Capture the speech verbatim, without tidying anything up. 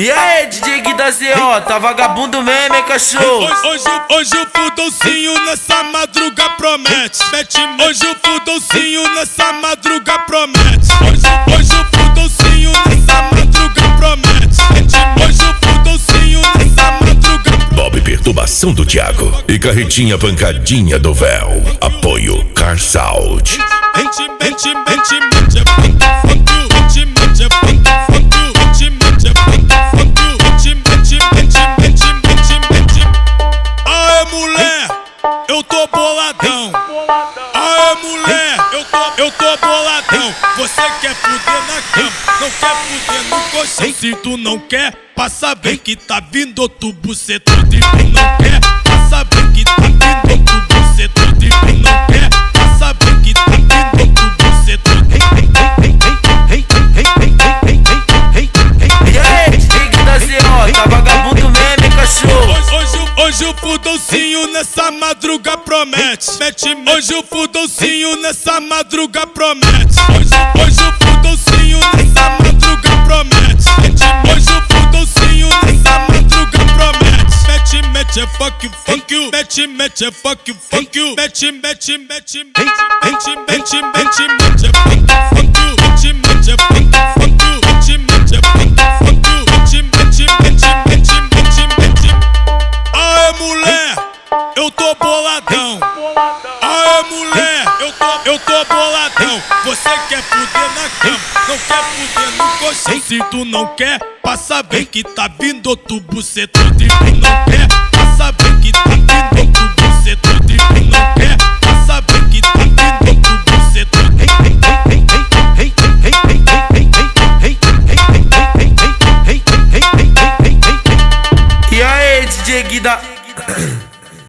E aí, D J Gui da Z O, tá vagabundo mesmo, hein, cachorro? Hoje, hoje, hoje o fudolcinho nessa madruga promete. Mete, hoje o fudolcinho nessa madruga promete. Hoje, hoje o fudolcinho nessa madruga promete. Mete, hoje o fudolcinho nessa madruga promete. Bob Perturbação do Thiago e Carretinha Pancadinha do Véu. Apoio Car Sound. Mente, mente, mente, mente, é funk, funk, mente, mente, é funk, funk, mente, mente, é funk, funk, mente, mente, mente, mente, mente, mente. Aê, mulher, eu tô boladão. Aê, mulher, eu tô, eu tô boladão. Você quer fuder na cama, não quer fuder no colchão. Se tu não quer, passa bem que tá vindo outro bucetão. Se tu não quer, passa bem que tá vindo outro bucetão. Se tu não quer, passa bem que tá vindo outro bucetão. E aí, D J Gui da Z O, tá vagabundo mesmo, hein, cachorro? Hoje, hoje, hoje o fudolcinho nessa madruga promete. Mete, hoje o fudolcinho nessa madruga promete. Hoje, hoje o fudolcinho nessa madruga promete. Mete, hoje o fudolcinho nessa madruga promete. Mete, mete, é fuck, fuck you. Mete, mete, é fuck, fuck you. Mete, mete, mete, mete, mete, mete, mete, mete, é fuck, fuck you. Mete, mete, é fuck, fuck you. Mete, mete, é fuck, fuck you. Mete, mete, mete, mete, mete, mete. Aê, mulher, eu tô boladão. Aê, mulher, eu tô, eu tô boladão. Você quer fuder na cama, não quer fuder no colchão. Se tu não quer, passa bem que tá vindo outro bucetão. Se tu não quer, passa bem que tá vindo outro bucetão. Se tu não quer, passa bem que tá vindo outro bucetão. E aí, D J Gui da...